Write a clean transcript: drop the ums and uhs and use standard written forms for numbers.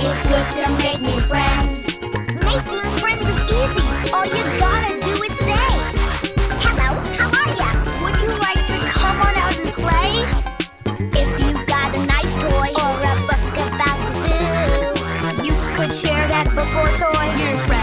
It's good to make new friends. Making friends is easy. All you gotta do is say, "Hello, how are ya? Would you like to come on out and play?" If you've got a nice toy or a book about the zoo, you could share that book or toy. Your